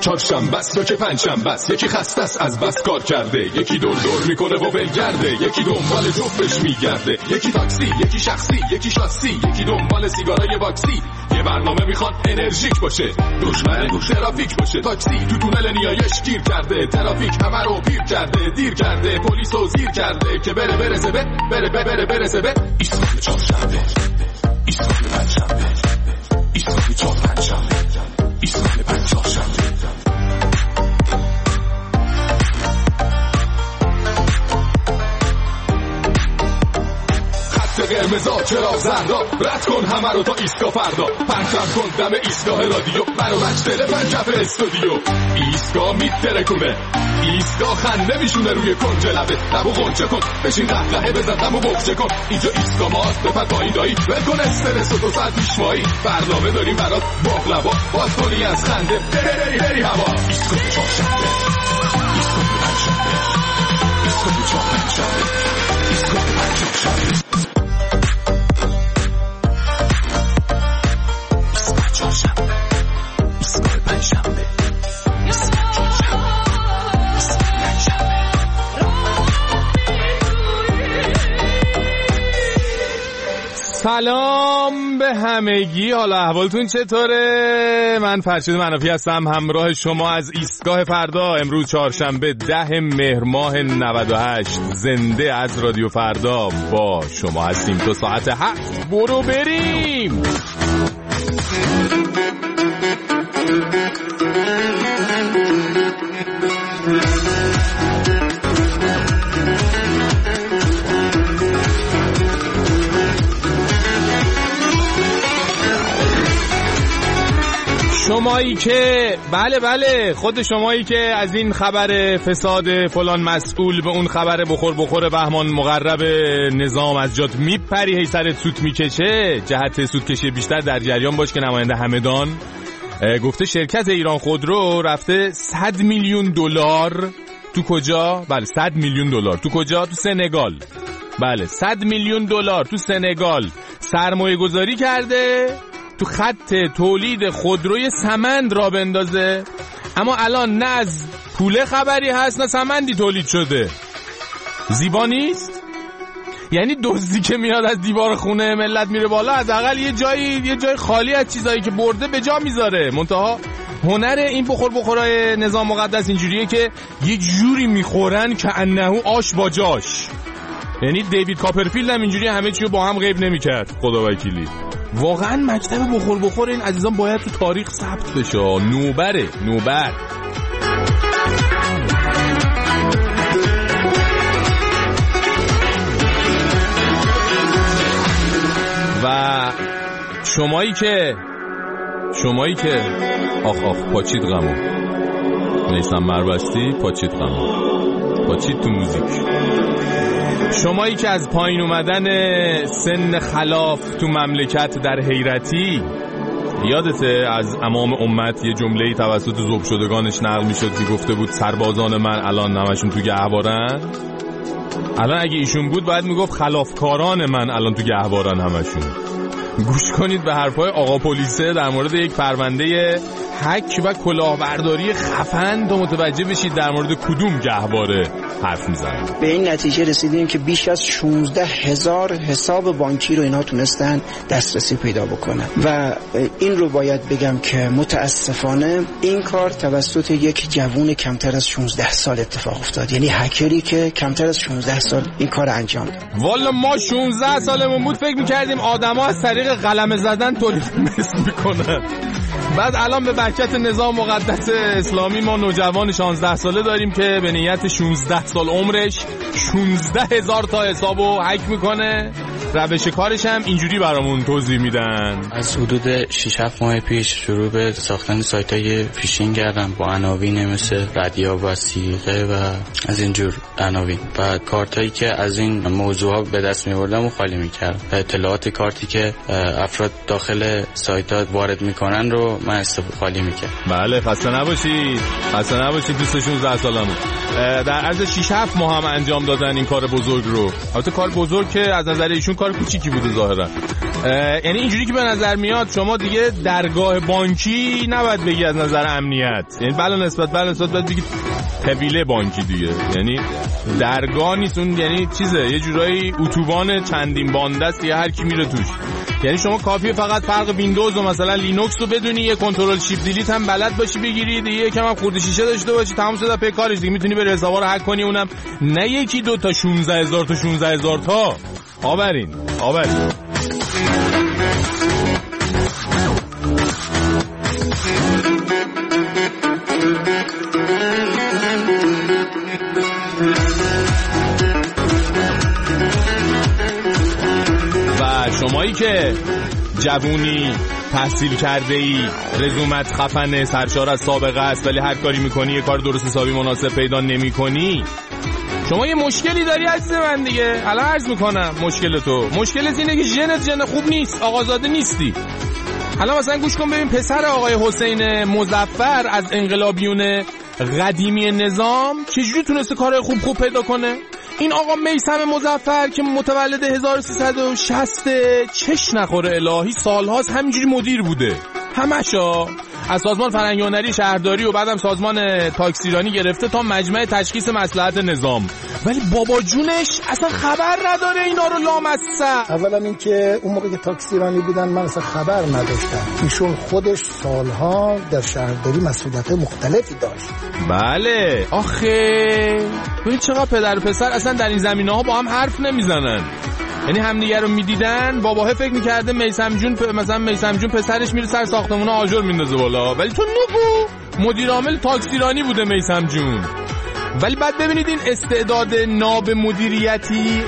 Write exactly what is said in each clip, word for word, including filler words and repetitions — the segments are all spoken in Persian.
چهارشنبه است و که پنجشنبه است، یکی خسته است از بس کار کرده، یکی دور دور میکنه و ولگرده، یکی دنبال جفتش میگرده، یکی تاکسی، یکی شخصی، یکی شاسی، یکی دنبال سیگارای واکسی. یه برنامه میخوان انرژیک باشه، دشمن گوش ترافیک باشه. تاکسی تو تونل نیایش گیر کرده، ترافیک همه رو پیر کرده، دیر کرده، پلیس رو زیر کرده که بره برسه به بره بره بره برسه به ایستگاه چهارشنبه، ایستگاه پنجشنبه، ایستگاه چهار پنجشنبه، ایستگاه پنجشنبه. قرمزا چرا زردا رد کن همه رو تا ایستگاه فردا، پرچم کن دم ایستگاه رادیو، برو مجدل پنجف استودیو. ایستگاه میترکونه، ایستگاه خنده میشونه روی کنج لبه، لبو غنچه کن بشین قهقهه بزن دمو بخچه کن. اینجا ایستگاه ماست بپر پایین دایی، ول کن استرس و دو ساعت پیشوایی، برنامه داریم برات باقلبا، باز کنی از خنده بری بری هوا. ایستگاه چهارشنبه، ایستگاه پنجشنبه، ایستگاه چهار پنجشنبه، ایستگاه پنجشنبه. سلام به همگی، حالا احوالتون چطوره؟ من فرشید منافی هستم، همراه شما از ایستگاه فردا. امروز چهارشنبه ده مهر ماه نود و هشت، زنده از رادیو فردا با شما هستیم تا ساعت هفت. برو بریم. شمایی که بله بله خود شمایی که از این خبر فساد فلان مسئول به اون خبر بخور بخور بهمان مقرب نظام از جات میپری، هی سرت سوت میکشه، جهت سوت کشی بیشتر در جریان باش که نماینده همدان گفته شرکت ایران خودرو رفته صد میلیون دلار تو کجا؟ بله صد میلیون دلار تو کجا؟ تو سنگال. بله صد میلیون دلار تو سنگال سرمایه گذاری کرده تو خط تولید خودروی سمند را بندازه. اما الان نه از پوله خبری هست نه سمندی تولید شده. زیبا نیست؟ یعنی دزدی که میاد از دیوار خونه ملت میره بالا، از اقل یه جایی یه جای خالی از چیزایی که برده به جا میذاره. منتها هنر این بخور بخورای نظام مقدس اینجوریه که یه جوری میخورن که انه آش با جاش. یعنی دیوید کاپرفیلد هم اینجوری همه چی رو با هم غیب نمیکرد، خدا وکیلی. واقعا مکتب بخور بخور این عزیزان باید تو تاریخ ثبت بشه. نوبره نوبر. و شمایی که شمایی که آخ آخ پاچید غمو نیستم مربستی، پاچید غمو پاچید تو موزیک. شمایی که از پایین اومدن سن خلاف تو مملکت در حیرتی، یادته از امام امت یه جمله‌ای توسط ذوب شدگانش نقل میشد که گفته بود سربازان من الان همشون تو گهوارن. الان اگه ایشون بود باید میگفت خلافکاران من الان تو گهوارن همشون. گوش کنید به حرفای آقا پلیسه در مورد یک پرونده هک و کلاهبرداری خفن تا متوجه بشید در مورد کدوم گهواره حرف میزنن. به این نتیجه رسیدیم که بیش از شانزده هزار حساب بانکی رو اینا تونستن دسترسی پیدا بکنن و این رو باید بگم که متاسفانه این کار توسط یک جوون کمتر از شانزده سال اتفاق افتاد. یعنی هکری که کمتر از شانزده سال این کار انجام داد. والا ما شانزده سالمون بود فکر می‌کردیم آدم‌ها از طریق قلمه زدن تولید مثل میکنن. بعد الان به برکت نظام مقدس اسلامی ما نوجوان شانزده ساله داریم که به نیت شانزده سال عمرش شانزده هزار تا حسابو هک میکنه. روش کارش هم اینجوری برامون توضیح میدن. از حدود شش هفت ماه پیش شروع به ساختن سایت‌های فیشینگ کردم با عناوین مثل رادیو و سیغه و از اینجور عناوین و کارتایی که از این موضوعات به دست می‌بردم و خالی می‌کردم. اطلاعات کارتی که افراد داخل سایت‌ها وارد می‌کنن رو من استفاده خالی می‌کردم. بله خسته نباشید. خسته نباشید دوست شانزده سالمون. در عرض شش هفت ماه هم انجام دادن این کار بزرگ رو. البته کار بزرگ که از نظر ایشون کار کوچیکی بوده ظاهرا. یعنی اینجوری که به نظر میاد شما دیگه درگاه بانکی نباید بگی از نظر امنیت، یعنی بلا نسبت بلا نسبت باید بگی قبیله بانکی دیگه، یعنی درگاه نیست اون، یعنی چیزه یه جورایی اتوبان چندین بانده است که هر کی میره توش. یعنی شما کافیه فقط فرق ویندوز و مثلا لینوکس رو بدونی، یه کنترل شیفت دیلیت هم بلد باشی بگیری دیگه، یکم هم خورد شیشه داشته باشی، تمام شد پی کارش دیگه، میتونی بری حسابا رو هک کنی، اونم نه یکی دو تا شانزده هزار تا شانزده هزار تا. آورین آورین و شمایی که جوونی تحصیل کرده ای، رزومت خفنه، سرشار از سابقه است، ولی هر کاری میکنی یه کار درست حسابی مناسب پیدا نمی کنی، شما یه مشکلی داری عزیز من دیگه. الان عرض میکنم مشکل تو، مشکلت اینه که ژنت ژن خوب نیست، آقازاده نیستی. حالا مثلا گوش کن ببین، پسر آقای حسین مظفر از انقلابیون قدیمی نظام چجوری تونسته کار خوب خوب پیدا کنه؟ این آقا میثم مظفر که متولد هزار و سیصد و شصت، چش نخوره الهی، سالهاست همینجوری مدیر بوده، همشا از سازمان فرهنگی هنری شهرداری و بعدم سازمان تاکسیرانی گرفته تا مجمع تشخیص مصلحت نظام، ولی بابا جونش اصلا خبر نداره اینا رو لامصب. اولا این که اون موقع که تاکسیرانی بودن من اصلا خبر نداشتم، ایشون خودش سالها در شهرداری مسئولیت مختلفی داشت. بله آخه ببین چقدر پدر و پسر اصلا در این زمینه ها با هم حرف نمیزنن، یعنی همدیگه رو میدیدن. باباه فکر میکرده میثم جون پ... مثلا میثم جون پسرش میره سر ساختمون آجر میندازه بالا، ولی تو نگو مدیر عامل تاکسیرانی بوده میثم جون. ولی بعد ببینید این استعداد ناب مدیریتی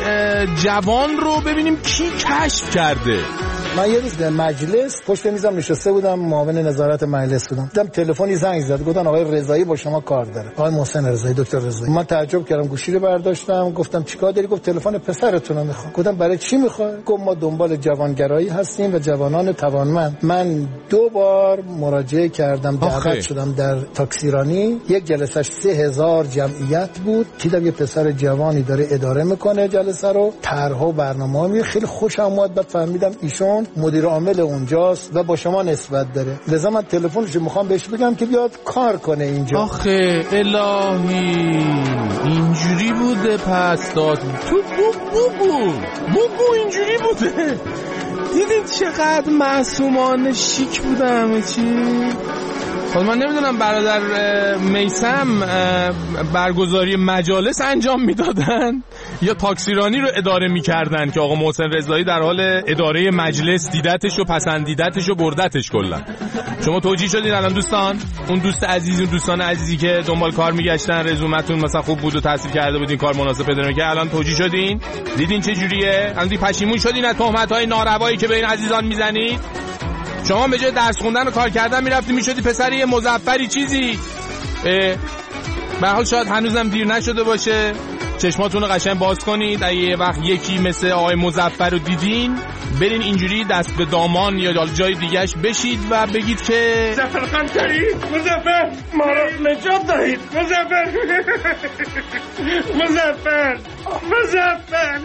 جوان رو ببینیم کی کشف کرده. من یه روز در مجلس پشت میزم نشسته بودم، معاون نظارت مجلس بودم، دیدم تلفنی زنگ زد، گفتن آقای رضایی با شما کار داره، آقای محسن رضایی، دکتر رضایی. من تعجب کردم، گوشی رو برداشتم، گفتم چیکار داری؟ گفت تلفن پسرتون رو میخوام. گفتم برای چی میخواد؟ گفت ما دنبال جوانگرایی هستیم و جوانان توانمند. من دو بار مراجعه کردم، دعوت شدم در تاکسیرانی، یک جلسهش سه هزار جمعیت بود، دیدم یه پسر جوانی داره اداره میکنه جلسه رو، طرح و برنامه‌ای خیلی خوشم اومد. بعد فهمیدم ایشون مدیر عامل اونجاست و با شما نسبت داره، لذا من تلفنش میخوام بهش بگم که بیاد کار کنه اینجا. آخه الهی اینجوری بوده پس داد تو بگو بگو اینجوری بوده. دیدید چقدر معصومانه شیک بوده همه چی. خب من نمیدونم برادر میثم برگزاری مجالس انجام میدادن یا تاکسیرانی رو اداره میکردن که آقا محسن رضایی در حال اداره مجلس دیدتش و پسندیدتش و بردتش کلا. شما توجیه شدین الان دوستان، اون دوست عزیز، اون دوستان عزیزی که دنبال کار میگشتن، رزومتون مثلا خوب بود و تحصیل کرده بودین، کار مناسب پیدا نمی‌کردین، الان توجیه شدین، دیدین چه جوریه؟ الان دی پشیمون شدین از تهمت‌های ناروایی که به این عزیزان میزنید. شما به جای درس خوندن و کار کردن میرفتی میشدی پسر یه مظفری چیزی. به حال شاید هنوزم دیر نشده باشه، چشماتون رو قشنگ باز کنید. اگه یه وقت یکی مثل آقای مظفر رو دیدین، برین اینجوری دست به دامان یا جای دیگهش بشید و بگید که مظفر خان داری؟ مظفر ما رو نجات دارید مظفر مظفر مظفر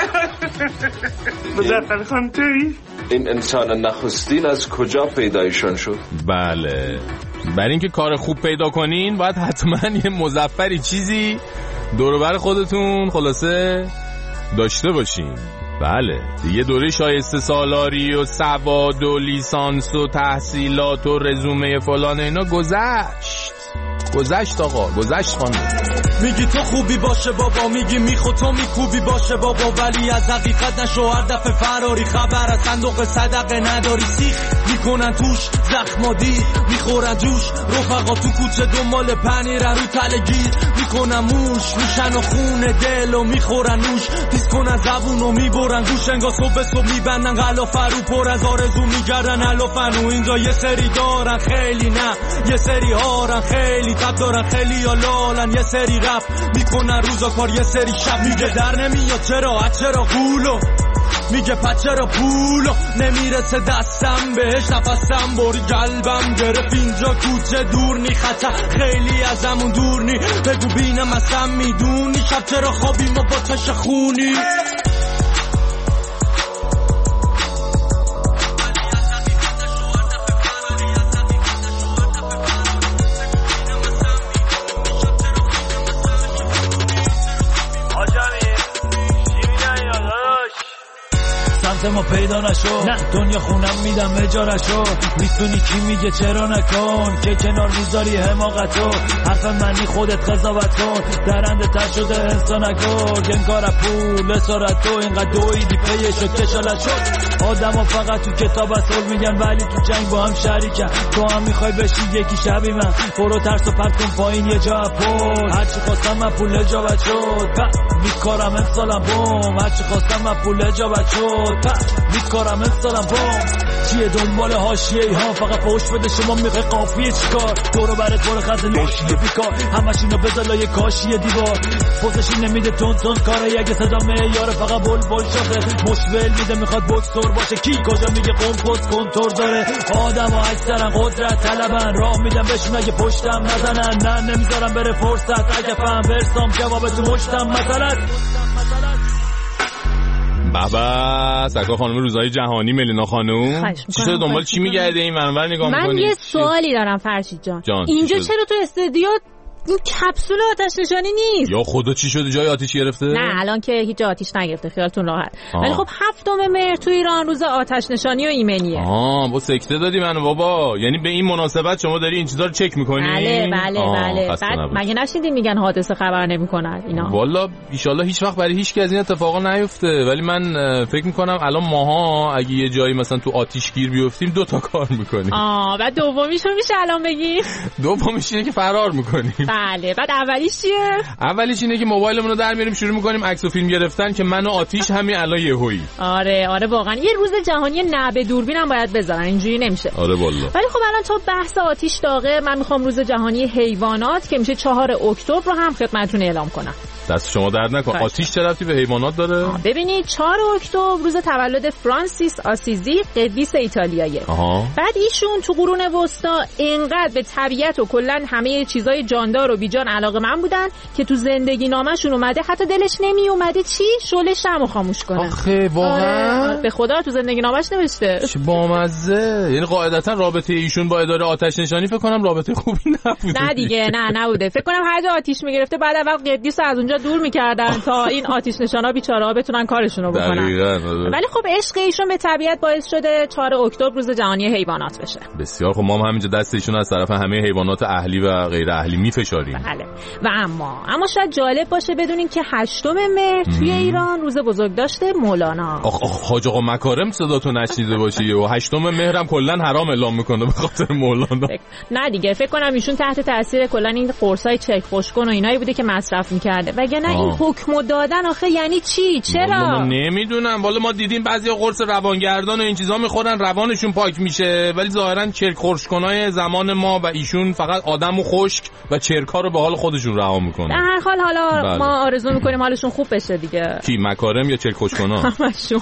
مظفر خان داری؟ این انسان نخستین از کجا پیدایشان شد؟ بله، برای اینکه کار خوب پیدا کنین باید حتما یه مظفری چیزی دور و بر خودتون خلاصه داشته باشین. بله دیگه دوره شایسته سالاری و سواد و لیسانس و تحصیلات و رزومه فلان اینا گذشت گذشت آقا گذشت خانم. میگی تو خوبی باشه بابا، میگی میخو تو میکوبی باشه بابا، ولی از حقیقت نشو هر دفعه فراری، خبر از صندوق صدقه نداری، سیخ میکنن توش زخمادی، میخورن جوش رفقا تو کوچه دنبال پنیر رو تلگیر میکنن موش، میشن و خونه دل و میخورن نوش، تیز کنن زبون و میبرن گوش، انگا صبح صبح میبندن غلافه رو پر از آرزو میگردن علافن، و اینجا یه سری دارن خیلی نه، یه سری هارن خیلی تب دارن، خیلی یا لالن، یه سری رفت میکنن روزا کار، یه سری شب میگه در نمیاد چرا چرا قولو، میگه پس چرا پولو نمیرسه دستم بهش، نفسم بری قلبم گرفت اینجا کوچه دور نی، خطر خیلی ازمون دور نی، بگو بینم اصلا میدونی شب چرا خوابیم و با چش خونی. واسه ما پیدا نشو. نه دنیا خونم میدم اجارشو، میتونی کی میگه چرا نکن، که کنار میذاری حماقتو، حرف منی خودت قضاوت کن، درنده تر شده انسان نکن، انگار پول اسارت تو اینقدر دویدی پیه شد کشالت شد. آدم ها فقط تو کتاب اصول میگن ولی تو جنگ با هم شریکن، تو هم میخوای بشی یکی شبی من، برو ترس و پرت کن پایین یه جا پول، هرچی خواستم من پول اجابت شد، میکارم امسالم بوم، هرچی خواستم من پول اجابت شد، میکارم امسالم بوم. چیه دنبال حاشیه ها فقط پشت بده شما میخوای قافیه چیکار، دورو برات برو خط لاشیه بیکار، همش اینو بذار لای کاشیه دیوار، پوزش نمیده تون تون کاره، اگه صدا معیار فقط بل بل شاخه، مشول میده میخواد بوکسور باشه، کی کجا میگه قمپوز کنتور داره، آدم ها اکثرا قدرت طلبن، راه میدم بهشون اگه پشتم نزنن، نه نمیذارم بره فرصت، اگه فهم برسام جواب تو مشتم مثلا. بابا سکا خانم روزهای جهانی ملینا خانم چی شده دنبال چی میگرده این منور نگاه میکنی؟ من یه سوالی دارم فرشید جان, جان اینجا چرا تو استودیو این کپسول آتش نشانی نیست؟ یا خدا چی شده جای آتیش گرفته؟ نه الان که هیچ آتیش نگرفته خیالتون راحت، ولی خب هفتم مهر تو ایران روز آتش نشانی و ایمنیه. آها با سکته دادی منو بابا، یعنی به این مناسبت شما داری این چیزا رو چک میکنی؟ بله بله بله. بعد مگه نشیدین میگن حادثه خبر نمیکنن اینا؟ والا ان شاءالله هیچ وقت برای هیچ کی از این اتفاقا نیفته، ولی من فکر میکنم الان ماها اگه یه جایی مثلا تو آتیش گیر بیافتیم دو تا کار میکنیم. آه بعد دومیشو میشه الان بگی؟ دومیش اینه که فرار میکنیم. بله. بعد اولیش چیه؟ اولیش اینه که موبایلمون رو در میاریم شروع میکنیم عکس و فیلم گرفتن که من و آتیش همین الان یهویی. آره آره واقعا یه روز جهانی نه به دوربین هم باید بذارن، اینجوری نمیشه. آره والله. ولی خب الان تو بحث آتیش داغه، من میخوام روز جهانی حیوانات که میشه چهار اکتبر رو هم خدمتتون اعلام کنم. دست شما درد نکنه. آتیش چه ربطی به حیوانات داره؟ ببینید چهار اکتبر روز تولد فرانسیس آسیزی قدیس ایتالیاییه. آها. بعد ایشون تو قرون وسطا اینقدر به طبیعت و کلا همه چیزای جاندار و بیجان علاقه‌مند بودن که تو زندگی نامشون اومده حتی دلش نمی اومده چی شعله شمعو خاموش کنه. آخه واقعا آره. به خدا تو زندگی نامش نوشته. چه بامزه. یعنی قاعدتا رابطه ایشون با اداره آتش نشانی فکر کنم رابطه خوبی نبوده. نه دیگه نه نبوده. فکر کنم هر جا آتیش میگرفته بعد اول قدیس از اونجا دور میکردن تا این آتش نشانا بیچاره‌ها بتونن کارشون رو بکنن. ولی خب عشق ایشون به طبیعت باعث شده چهار اکتبر روز جهانی حیوانات بشه. بسیار خب ما هم همینجا دست ایشون از طرف همه حیوانات اهلی و غیر اهلی میفشاریم. بله. و اما اما شاید جالب باشه بدونین که هشتم مهر توی ایران روز بزرگداشت مولانا. آخ آخ حاج آقا مکارم صداتو نشنیده باشی و هشتم مهرم کلا حرام اعلام میکنه به خاطر مولانا. فکر... نه دیگه فکر کنم ایشون تحت تاثیر کلا این قرصای چک خوشکن و اینایی بوده که مصرف میکرده. وگرنه این حکمو دادن آخه یعنی چی؟ چرا؟ من نمیدونم. والا ما دیدیم بعضیا قرص روانگردان و این چیزا میخورن روانشون پاک میشه، ولی ظاهرا چرک خشکنای زمان ما و ایشون فقط آدمو خشک و چرکا رو به حال خودشون رها میکنن. در هر حال حالا بله. ما آرزو میکنیم حالشون خوب بشه دیگه. کی مکارم یا چرک خشکنا؟ همشون.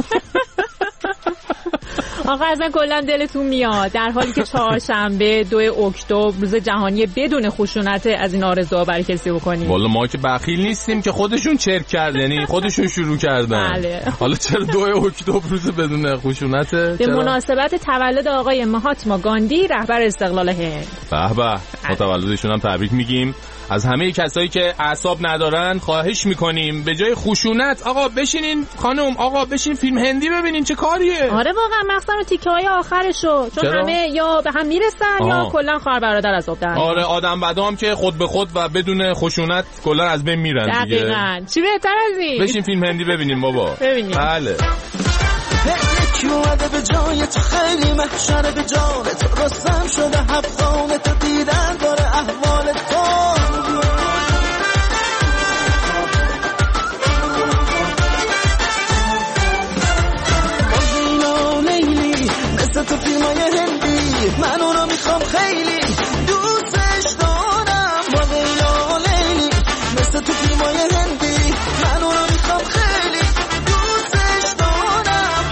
آقا اصلا کلا دلتون میاد در حالی که چهارشنبه دو اکتبر روز جهانی بدون خشونت از این آرزوها برای کسی بکنیم. والا ما که بخیل نیستیم که خودشون چرک کرد، یعنی خودشون شروع کردن. بله. حالا چرا دو اکتبر روز بدون خشونت؟ به مناسبت تولد آقای مهاتما گاندی رهبر استقلال هند. به به ما تولدشون هم تبریک میگیم. از همه کسایی که اعصاب ندارن خواهش میکنیم به جای خشونت آقا بشینین خانم آقا بشین فیلم هندی ببینین چه کاریه. آره واقعا مخصوصا تیکه های آخرشو چون چرا؟ همه یا به هم میرسن آها. یا کلا خواهر برادر از آب در میان. آره آدم بدام که خود به خود و بدون خشونت کلا از بین میرن دیگه. دقیقاً چی بهتر از این؟ بشین فیلم هندی ببینیم بابا. ببینیم. بله. یکی اومده به جای تو خیلی محشر به جان تو رستم شده حفظان تو دیدن داره احوال تو بازینا لیلی مثل تو فیلمای هندی من اونو میخوام خیلی دوستش دارم بازینا لیلی مثل تو فیلمای هندی من اونو میخوام خیلی دوستش دارم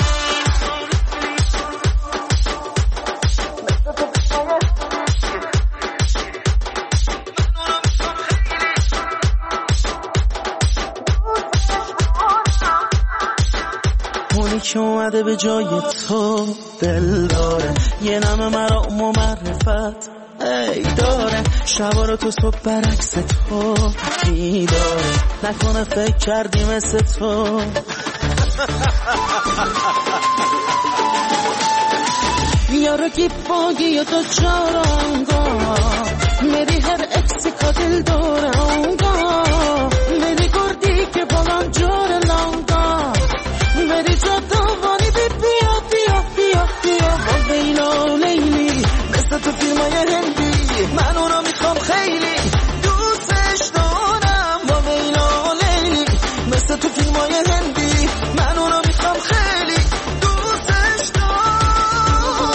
اونی که اومده به جای تو دل داره یه نم مرا و معرفت ای داره شبا رو تو صبح برعکس تو میداره نکنه فکر کردی مثل تو یارو کی باگی تو چارانگا میری هر اکسی کا دل دارانگا میری گردی که بالان جور لانگا میری جادوانی بی بیا بیا بیا بیا با بیلا لیلی مثل تو فیلمای هندی من اونو میخوام خیلی دوستش دارم با بیلا لیلی مثل تو فیلمای هندی من اونو میخوام خیلی دوستش دارم.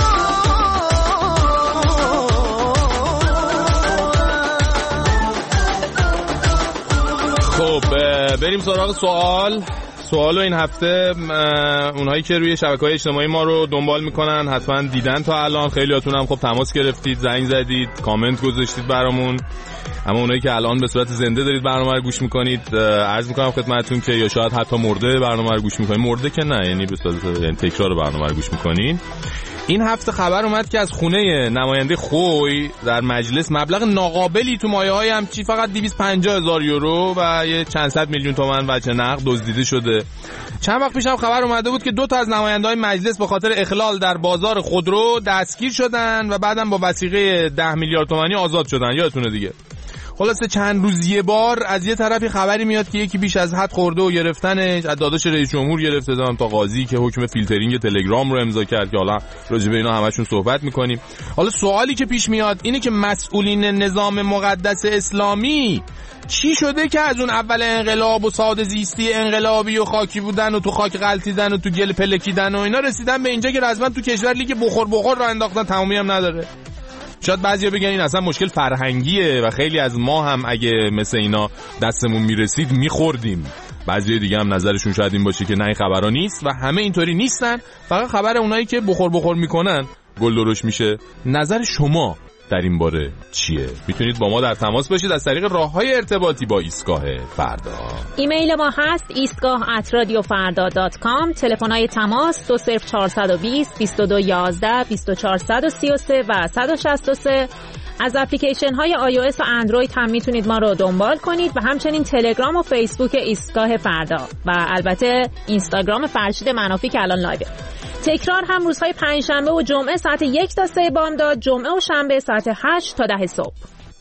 خب بریم سراغ سوال سوالو این هفته اونهایی که روی شبکه‌های اجتماعی ما رو دنبال میکنن حتما دیدن تا الان. خیلیاتون هم خب تماس گرفتید، زنگ زدید، کامنت گذاشتید برامون. اما اونایی که الان به صورت زنده دارید برنامه رو گوش میکنید، عرض میکنم خدمتتون که یا شاید حتی مرده برنامه رو گوش میکنید، مرده که نه، یعنی به صورت یعنی تکرار برنامه رو گوش میکنید. این هفته خبر اومد که از خونه نماینده خوی در مجلس مبلغ ناقابلی تو مایه‌های همچی فقط دویست و پنجاه هزار یورو و یه چند صد میلیون تومان وجه نقد دزدیده شده. چند وقت پیش هم خبر اومده بود که دو تا از نماینده‌های مجلس به خاطر اخلال در بازار خودرو دستگیر شدن و بعدم با وثیقه ده میلیارد تومانی آزاد شدن. یادتونه دیگه. خلاصه چند روز یه بار از یه طرفی خبری میاد که یکی بیش از حد خورده و گرفتنش، از داداش رئیس جمهور گرفته دادن تا قاضی که حکم فیلترینگ تلگرام رو امضا کرد که حالا راجع به اینا همشون صحبت میکنیم. حالا سوالی که پیش میاد اینه که مسئولین نظام مقدس اسلامی چی شده که از اون اول انقلاب و ساده زیستی انقلابی و خاکی بودن و تو خاک غلطیدن و تو گل پلکیدن و اینا رسیدن به اینجا که رسما تو کشور لیگ بخور بخور را انداختن، تمامی هم نداره. شاید بعضیا بگن این اصلا مشکل فرهنگیه و خیلی از ما هم اگه مثل اینا دستمون میرسید میخوردیم. بعضیا دیگه هم نظرشون شاید این باشه که نه این خبرها نیست و همه اینطوری نیستن، فقط خبر اونایی که بخور بخور میکنن گل درشت میشه. نظر شما در این باره چیه؟ میتونید با ما در تماس باشید از طریق راههای ارتباطی با ایستگاه فردا. ایمیل ما هست ایستگاه ات رادیو فردا دات کام. تلفن‌های تماس دو صفر چهار دو صفر بیست و دو یازده بیست و چهار سی و سه و صد و شصت و سه. از اپلیکیشن های آی او اس و اندروید هم میتونید ما رو دنبال کنید و همچنین تلگرام و فیسبوک ایستگاه فردا و البته اینستاگرام فرشید منافی که الان لایوه. تکرار هم روزهای پنجشنبه و جمعه ساعت یک تا سه بامداد، جمعه و شنبه ساعت هشت تا ده صبح.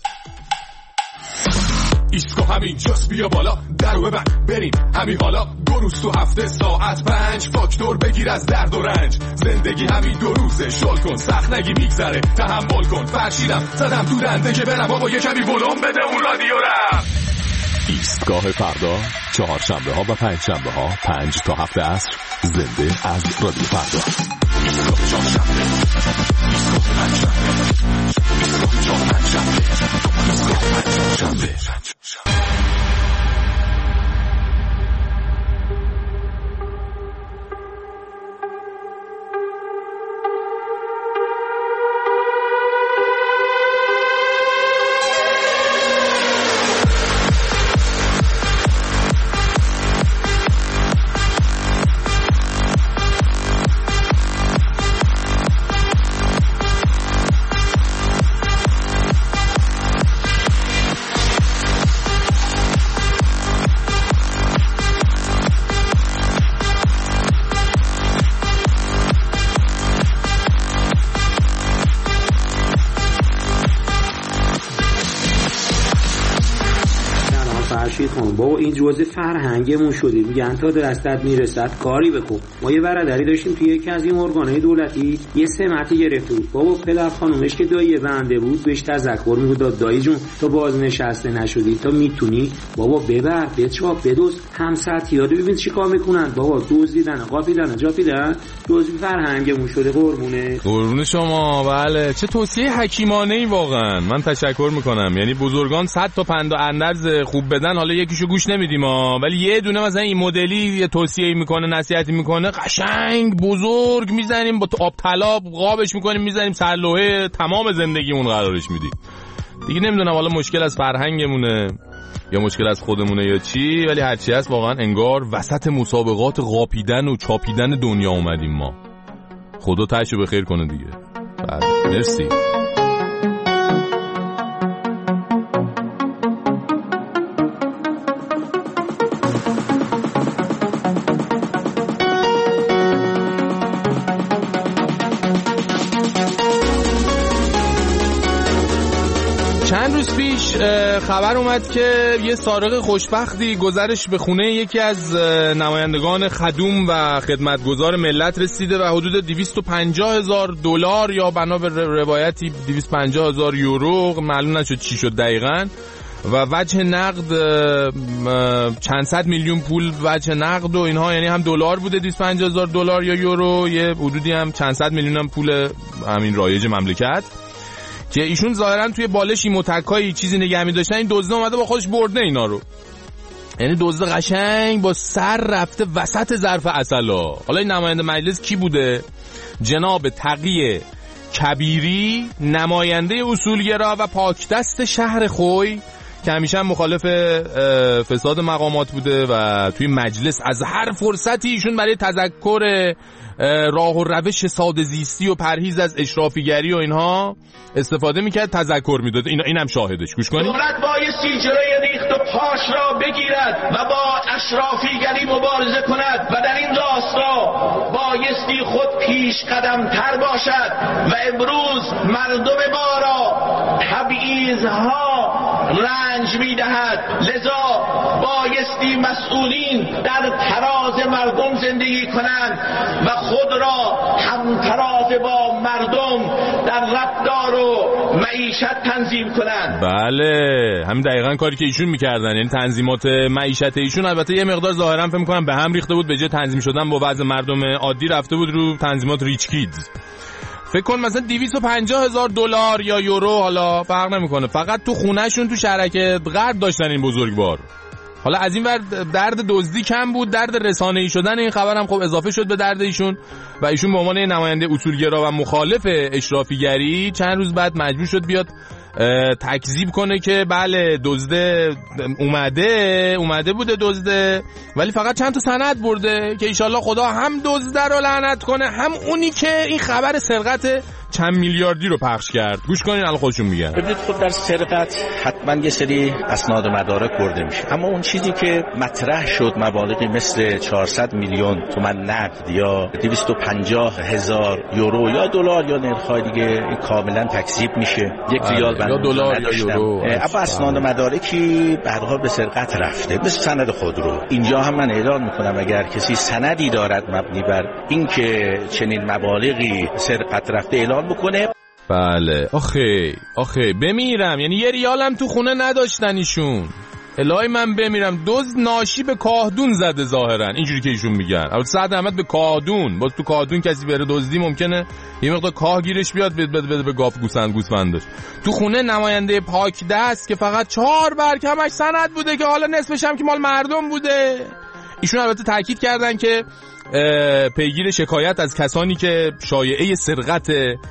ایستگاه همین جاست، بیا بالا درو ببند بریم همین حالا. دو روز تو هفته ساعت پنج فاکتور بگیر از درد و رنج. زندگی همین دو روزه، شل کن سخت نگی میگذره، تحمل کن. فرشیدم زدم تو دنده که برم بابا یه کمی ولوم بده اون رادیو رم. ایستگاه فردا چهارشنبه ها و پنج شنبه ها پنج تا هفت عصر زنده از رادیو فردا. ایستگاه چهارشنبه، ایستگاه پنجشنبه، ایستگاه چهار پنجشنبه، ایستگاه پنجشنبه. بابا این جزء فرهنگمون شده، میگن تا دستت میرسد کاری بکن. ما یه برادری داشتیم توی یکی از این ارگانهای دولتی یه سمتی گرفته بود. بابا پدر خانومش که دایی بنده بود بهش تذکر میگفت دایی جون تو بازنشسته نشدی تا میتونی بابا ببر بچاپ بدوز همسطی ها ببین چیکار میکنن. بابا دزدیدن قاپیدن جاپیدن جزء فرهنگمون شده. قربونه قربون شما. بله چه توصیه حکیمانه ای واقعا. من تشکر میکنم. یعنی بزرگان صد تا پند و اندرز خوب بدن، حالا یکیشو گوش نمیدیم ما، ولی یه دونه مثلا این مدلی یه توصیه میکنه نصیحتی میکنه قشنگ بزرگ میزنیم با آب طلا قابش میکنیم میزنیم سرلوحه تمام زندگیمون قرارش میدیم. دیگه نمیدونم حالا مشکل از فرهنگمونه یا مشکل از خودمونه یا چی، ولی هرچی هست واقعا انگار وسط مسابقات قاپیدن و چاپیدن دنیا اومدیم ما. خدا تهشو بخیر کنه دیگه. بعد مرسی. چند روز پیش خبر اومد که یه سارق خوشبختی گذرش به خونه یکی از نمایندگان خدوم و خدمتگزار ملت رسیده و حدود دویست و پنجاه هزار دلار یا بنا به روایتی دویست و پنجاه هزار یورو، معلوم نشد چی شد دقیقاً، و وجه نقد چند صد میلیون پول وجه نقد و اینها، یعنی هم دلار بوده دویست و پنجاه هزار دلار یا یورو، یه حدودی هم چند صد میلیون هم پول همین رایج مملکت که ایشون ظاهرا توی بالشی متکایی چیزی نگه می داشتن. این دزد اومده با خودش برده اینا رو، یعنی دزد قشنگ با سر رفته وسط ظرف عسلا. حالا این نماینده مجلس کی بوده؟ جناب تقی کبیری، نماینده اصولگرا و پاکدست شهر خوی که همیشه مخالف فساد مقامات بوده و توی مجلس از هر فرصتی ایشون برای تذکر راه و روش ساده زیستی و پرهیز از اشرافیگری و اینها استفاده میکرد، تذکر میداد. این اینم شاهدش. گوش کنید. دولت بایستی جلوی ریخت و پاش را بگیرد و با اشرافیگری مبارزه کند و در این راستا بایستی خود پیش قدم تر باشد و امروز مردم ما را تبعیض‌ها رنج میدهد. لذا بایستی مسئولین در تراز مردم زندگی کنند و خود را همتراز با مردم در رفتار و معیشت تنظیم کنند. بله، همین دقیقاً کاری که ایشون میکردن. یعنی تنظیمات معیشت ایشون البته یه مقدار ظاهرا فکر میکنم به هم ریخته بود، به جای تنظیم شدن با وضع مردم عادی رفته بود رو تنظیمات ریچ کیدز. فکر کن مثلا دویست و پنجاه هزار دلار یا یورو، حالا فرق نمیکنه، فقط تو خونهشون تو شرکت غرب داشتن این بزرگوار. حالا از این ور درد دزدی کم بود، درد رسانه‌ای شدن این خبر هم خب اضافه شد به درد ایشون و ایشون به عنوان نماینده اصولگرا و مخالف اشرافیگری چند روز بعد مجبور شد بیاد تکذیب کنه که بله دزده اومده اومده بوده دزده، ولی فقط چند تا سند برده که انشالله خدا هم دزده رو لعنت کنه هم اونی که این خبر سرقت چند میلیاردی رو پخش کرد. گوش کنین الان خودشون میگن. ببینید خب در سرقت حتما یه سری اسناد و مدارک برده میشه، اما اون چیزی که مطرح شد مبالغی مثل چهارصد میلیون تومان نقد یا دویست و پنجاه هزار یورو یا دلار یا نرخ‌های دیگه، این کاملا تکذیب میشه. یک ریال یا دلار یا یورو، اما اسناد و مدارکی به هر حال به سرقت رفته، مثل سند خودرو. اینجا هم من اعلام میکنم اگر کسی سندی دارد مبنی بر اینکه چنین مبالغی سرقت رفته اعلام بکنه. بله آخه آخه بمیرم، یعنی یه ریالم تو خونه نداشتن ایشون. الهی من بمیرم، دزد ناشی به کاهدون زده ظاهرا، اینجوری که ایشون میگن. البته سعد احمد به کاهدون، باز تو کاهدون کسی بره دزدی ممکنه یه مقدار کاه گیرش بیاد بده بده بده به گاف گوسفند گوسفندش. تو خونه نماینده پاک دست که فقط چهار برگ همش سند بوده که حالا نصفش هم که مال مردم بوده. ایشون البته تاکید کردن که پیگیر شکایت از کسانی که شایعه سرقت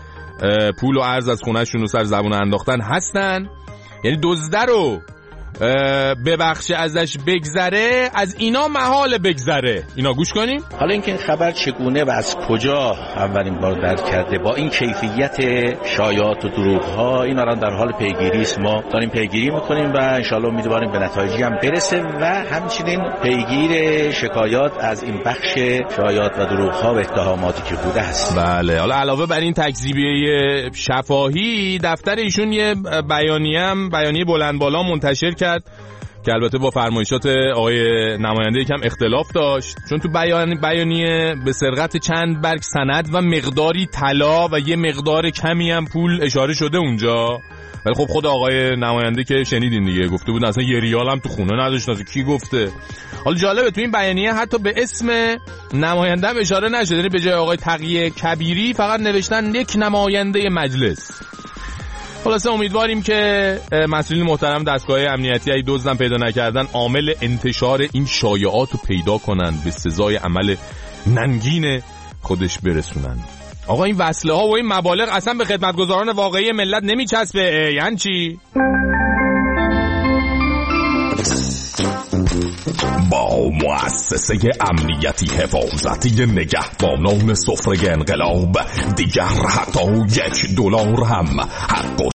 پول و ارز از خونه‌شون رو سر زبون انداختن هستن، یعنی دزده رو ببخشه ازش بگذره، از اینا محال بگذره. اینا گوش کنیم. حالا اینکه این خبر چگونه و از کجا اولین بار درک کرده با این کیفیت شایعات و دروغ ها، اینا را در حال پیگیری است. ما داریم پیگیری میکنیم و انشالله امیدواریم به نتایجی هم برسه و همچنین پیگیر شکایات از این بخش شایعات و دروغ ها و اتهاماتی که بوده است. بله، حالا علاوه بر این تکذیبیه شفاهی، دفتر ایشون یه بیانیه هم بیانیه بلند بالا منتشر کرد که البته با فرمایشات آقای نماینده یکم اختلاف داشت، چون تو بیان بیانیه به سرقت چند برگ سند و مقداری طلا و یه مقدار کمی هم پول اشاره شده اونجا. ولی خب خود آقای نماینده که شنیدین دیگه گفته بود اصلا یه ریال هم تو خونه نداشت. اصلا کی گفته؟ حالا جالبه تو این بیانیه حتی به اسم نماینده هم اشاره نشده، یعنی به جای آقای تقی کبیری فقط نوشتن یک نماینده مجلس. خلاصه امیدواریم که مسئولین محترم دستگاه امنیتی اگه دزدم پیدا نکردن عامل انتشار این شایعات رو پیدا کنن، به سزای عمل ننگین خودش برسونن. آقا این وصله ها و این مبالغ اصلا به خدمتگزاران واقعی ملت نمیچسبه، یعنی چی؟ با مؤسسه امنیتی حفاظتی نگهبانان سفره انقلاب دیگر حتی یک دلار هم حق و